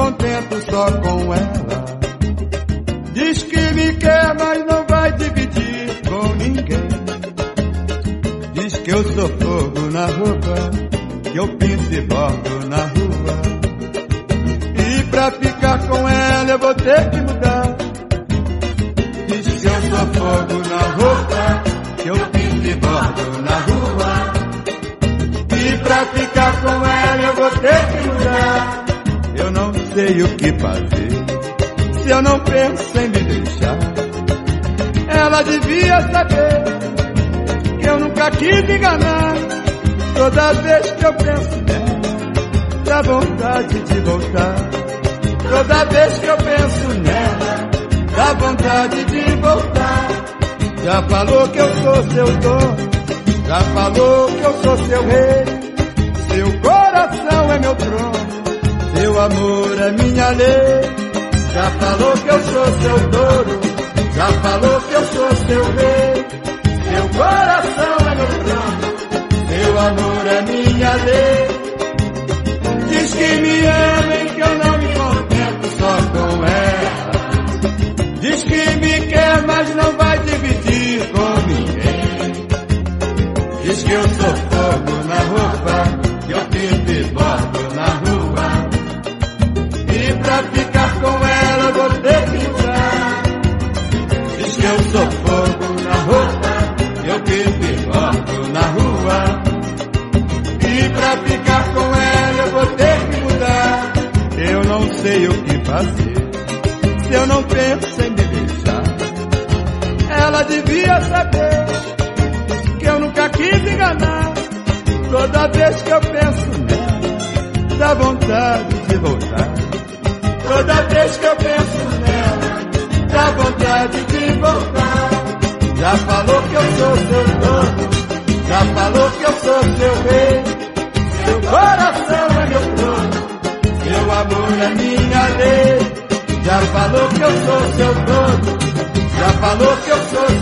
contento só com ela. Diz que me quer, mas não vai dividir com ninguém. Diz que eu sou fogo na roupa, que eu pinto e bordo na rua. E pra ficar com ela eu vou ter que mudar. Diz que eu sou fogo na roupa, que eu pinto e bordo na rua. E pra ficar com ela eu vou ter que mudar. Eu não sei o que fazer se eu não penso em me deixar. Ela devia saber que eu nunca quis enganar. Toda vez que eu penso nela, dá vontade de voltar. Toda vez que eu penso nela, dá vontade de voltar. Já falou que eu sou seu dono, já falou que eu sou seu rei. Seu coração é meu trono, seu amor é minha lei. Já falou que eu sou seu dono, já falou que eu sou seu rei. Seu coração é meu trono, seu amor é minha lei. Diz que me ama e que eu não me contento só com ela. Diz que me quer, mas não vai dividir com ninguém. Diz que eu sou fogo na roupa, que eu pinto e bordo na rua. E pra ficar com ela eu vou ter que mudar. Diz que eu sou fogo na roupa, que eu pinto e bordo na rua. E pra ficar com ela eu vou ter que mudar. Eu não sei o que fazer se eu não penso em me deixar. Ela devia saber que eu nunca quis enganar. Toda vez que eu penso nela, dá vontade de voltar. Toda vez que eu penso nela, dá vontade de voltar. Já falou que eu sou seu dono, já falou que eu sou seu rei. Seu coração é meu trono, seu amor é minha lei. Já falou que eu sou seu dono, já falou que eu sou